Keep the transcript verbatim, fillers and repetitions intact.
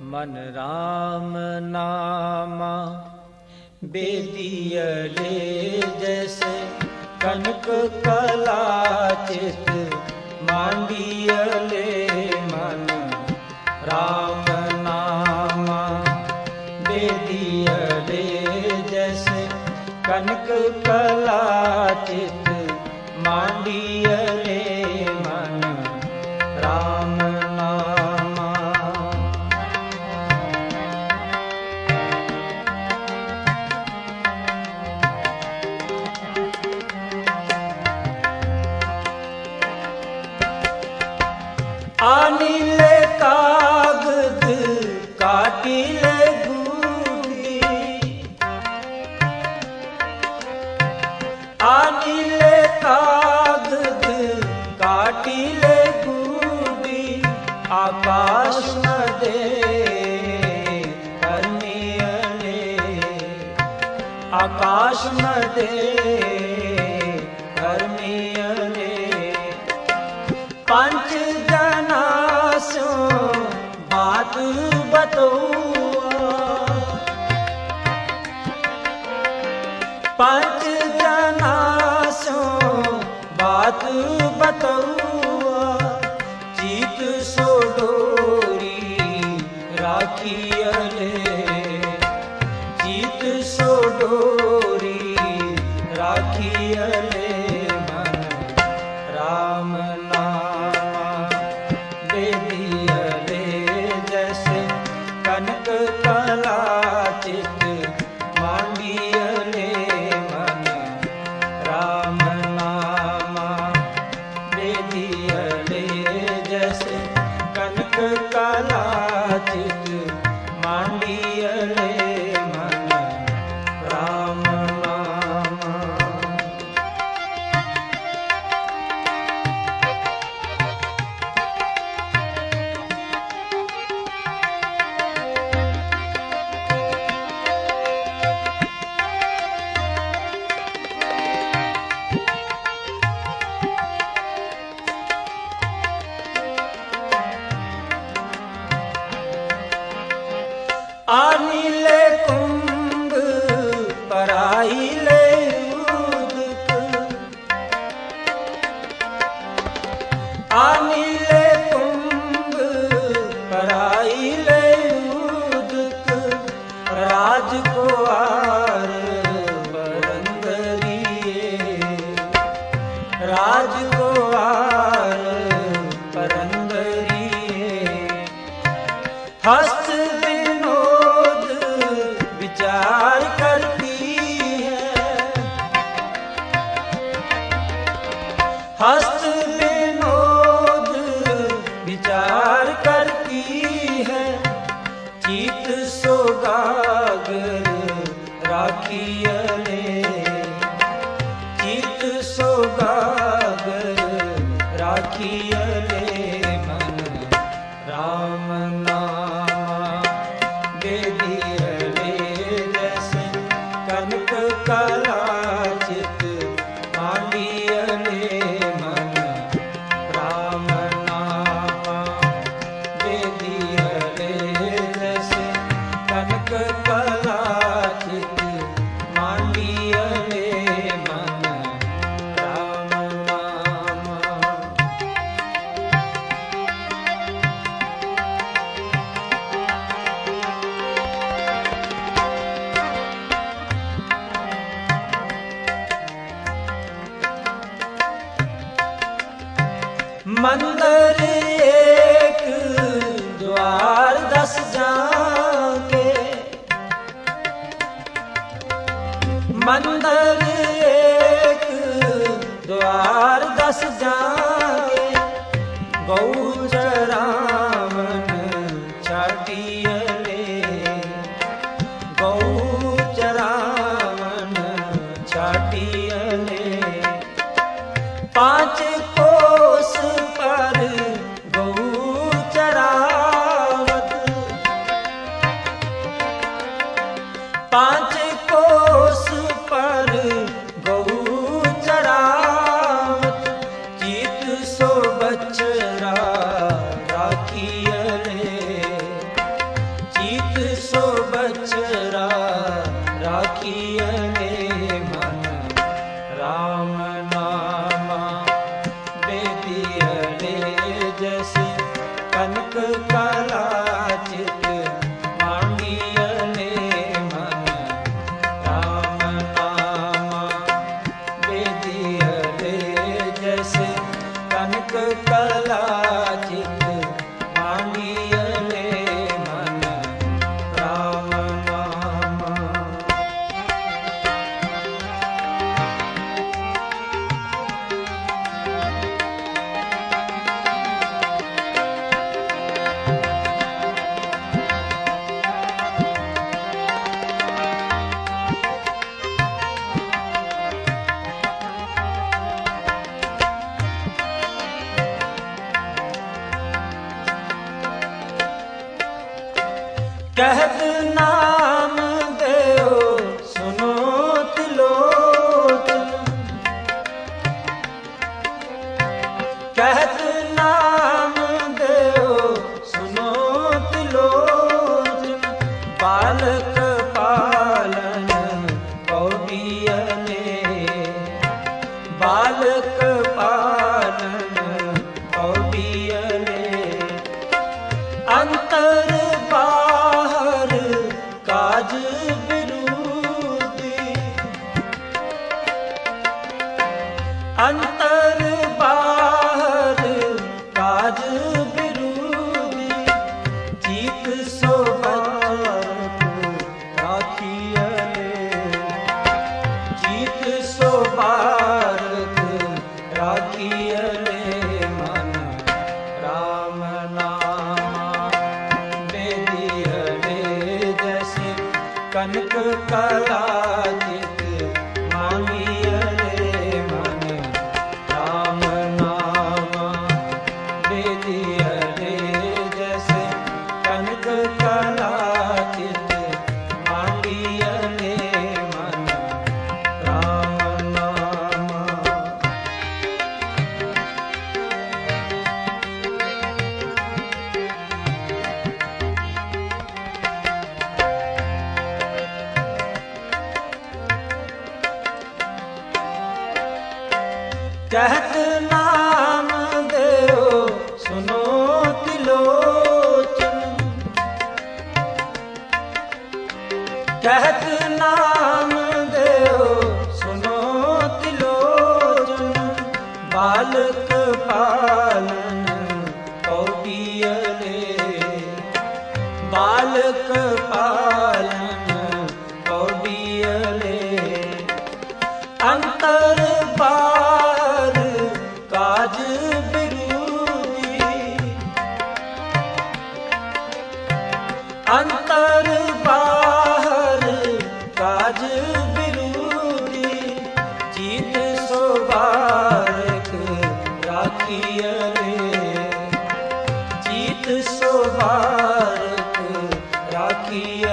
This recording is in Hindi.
मन राम नामा बेदियले जैसे कनक कला चित मांडियले मन राम नामा बेदियले जैसे कनक कला चित मांडियले मन राम नामा। आनिले कागद काटिले गुडी, आनिले कागद काटिले गुडी, आकाश मध्ये करमियले, आकाश मध्ये करमियले। पंच जनासो बात बतौआ, पंच जनासो बात बतौआ, चित सो डोरी राखियले, चित सो डोरी राखियले मन राम नामा बेदियले जैसे कनक कला चित मांडियले मन राम नामा बेदियले जैसे कनक कला चित मांडियले मन राम नामा। आनिले कुंभ पराइले उदक, आनिले कुंभ पराइले उदक, राजकुमार बरंदरिये, राजकुमार बरंदरिये। हस्त विनोद विचार करती है, हस्त विनोद विचार करती है, चित सोगागर राखियले, चित सोगागर राखियले मन राम नामा बेदियले जैसे कनक कला चित मांडियले मन राम नामा बेदियले जैसे कनक कला चित मांडियले मन राम नामा। कला चित मांगियले मन राम नामा बेदियले जैसे कनक कला चित मांगियले मन राम नामा। कहत नाम देओ सुनो तिलोचन, कहत नाम देओ सुनो तिलोचन, बालक पालन पौड़ियले, बालक पालन पौड़ियले, अंतर बाहर काज विरूदी, अंतर बाहर काज विरूदी, जीत सोबत राखियले, जीत सोबारत राखियले मन राम नामा बेदियले जैसे कनक कला चित मांगियले मन राम नामा बेदियले जैसे कनक कला चित मांगियले मन राम नामा। कहत नाम देओ सुनो तिलोचन, कहत नाम देओ सुनो तिलोचन, बालक पालन पौड़ियले, बालक पालन पौड़ियले, अंतर बाहर काज विरूदी, अंतर बाहर काज विरूदी, जीत सोबारक राखियले, जीत सोबारक राखियले